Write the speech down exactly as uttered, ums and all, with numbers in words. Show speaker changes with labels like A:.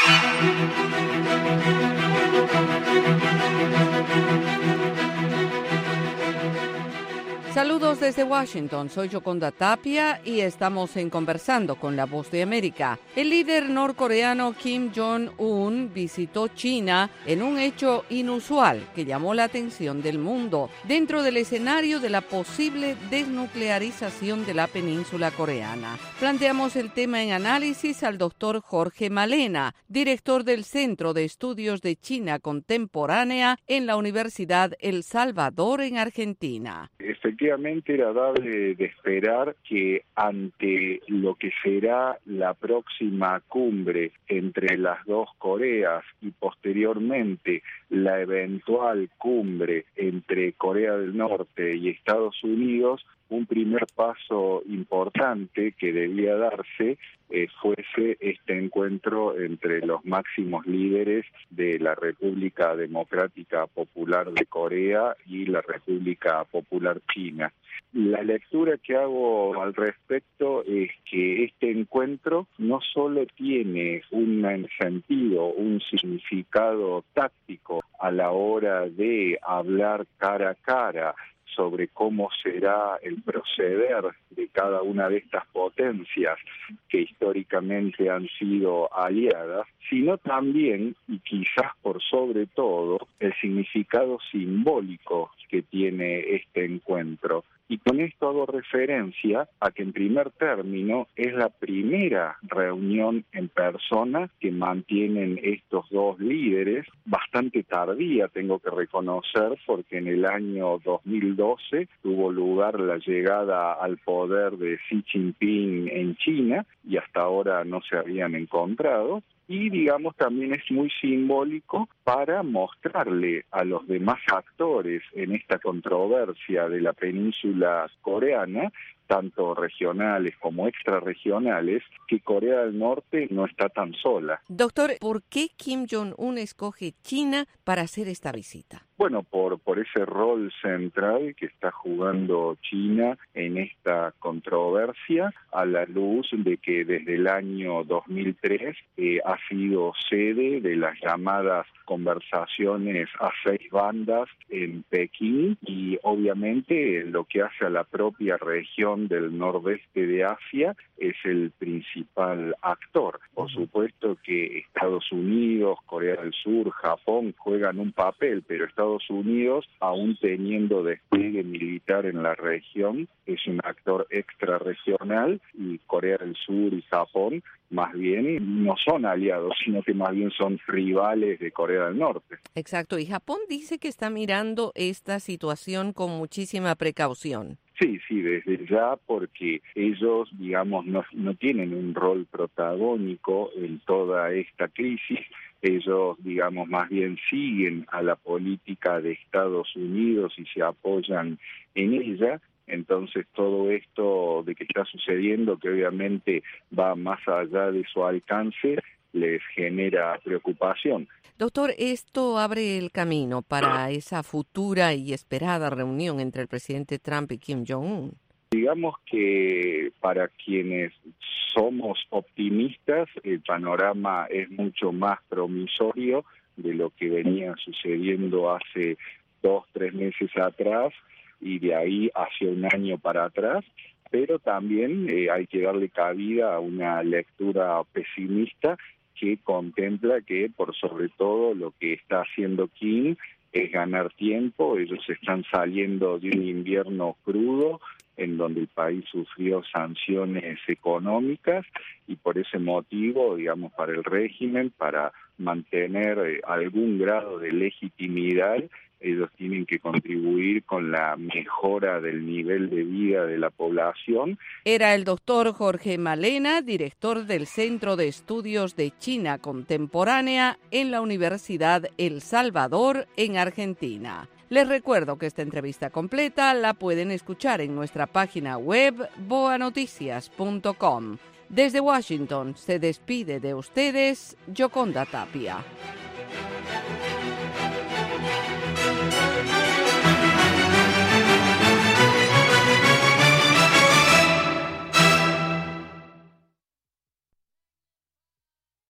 A: Saludos desde Washington, soy Yoconda Tapia y estamos en Conversando con la Voz de América. El líder norcoreano Kim Jong-un visitó China en un hecho inusual que llamó la atención del mundo, dentro del escenario de la posible desnuclearización de la península coreana. Planteamos el tema en análisis al doctor Jorge Malena, director del Centro de Estudios de China Contemporánea en la Universidad El Salvador en Argentina.
B: Efectivamente era dable de esperar que ante lo que será la próxima cumbre entre las dos Coreas y posteriormente la eventual cumbre entre Corea del Norte y Estados Unidos, un primer paso importante que debía darse eh, fuese este encuentro entre los máximos líderes de la República Democrática Popular de Corea y la República Popular China. La lectura que hago al respecto es que este encuentro no solo tiene un sentido, un significado táctico a la hora de hablar cara a cara sobre cómo será el proceder de cada una de estas potencias que históricamente han sido aliadas, sino también, y quizás por sobre todo, el significado simbólico que tiene este encuentro. Y con esto hago referencia a que en primer término es la primera reunión en persona que mantienen estos dos líderes, bastante tardía tengo que reconocer, porque en el año dos mil doce tuvo lugar la llegada al poder de Xi Jinping en China y hasta ahora no se habían encontrado. Y, digamos, también es muy simbólico para mostrarle a los demás actores en esta controversia de la península coreana, tanto regionales como extrarregionales, que Corea del Norte no está tan sola.
A: Doctor, ¿por qué Kim Jong-un escoge China para hacer esta visita?
B: Bueno, por, por ese rol central que está jugando China en esta controversia, a la luz de que desde el año dos mil tres eh, ha sido sede de las llamadas conversaciones a seis bandas en Pekín, y obviamente lo que hace a la propia región del nordeste de Asia es el principal actor. Por supuesto que Estados Unidos, Corea del Sur, Japón juegan un papel, pero Estados Unidos, aún teniendo despliegue militar en la región, es un actor extrarregional, y Corea del Sur y Japón más bien no son aliados, sino que más bien son rivales de Corea del Norte.
A: Exacto, y Japón dice que está mirando esta situación con muchísima precaución.
B: Sí, sí, desde ya, porque ellos, digamos, no, no tienen un rol protagónico en toda esta crisis. Ellos, digamos, más bien siguen a la política de Estados Unidos y se apoyan en ella. Entonces, todo esto de que está sucediendo, que obviamente va más allá de su alcance, les genera preocupación.
A: Doctor, ¿esto abre el camino para esa futura y esperada reunión entre el presidente Trump y Kim Jong-un?
B: Digamos que para quienes somos optimistas, el panorama es mucho más promisorio de lo que venía sucediendo hace dos, tres meses atrás y de ahí hacia un año para atrás, pero también eh, hay que darle cabida a una lectura pesimista que contempla que, por sobre todo, lo que está haciendo Kim es ganar tiempo. Ellos están saliendo de un invierno crudo en donde el país sufrió sanciones económicas, y por ese motivo, digamos, para el régimen, para mantener eh, algún grado de legitimidad, ellos tienen que contribuir con la mejora del nivel de vida de la población.
A: Era el doctor Jorge Malena, director del Centro de Estudios de China Contemporánea en la Universidad El Salvador, en Argentina. Les recuerdo que esta entrevista completa la pueden escuchar en nuestra página web boa noticias punto com. Desde Washington se despide de ustedes Yoconda Tapia.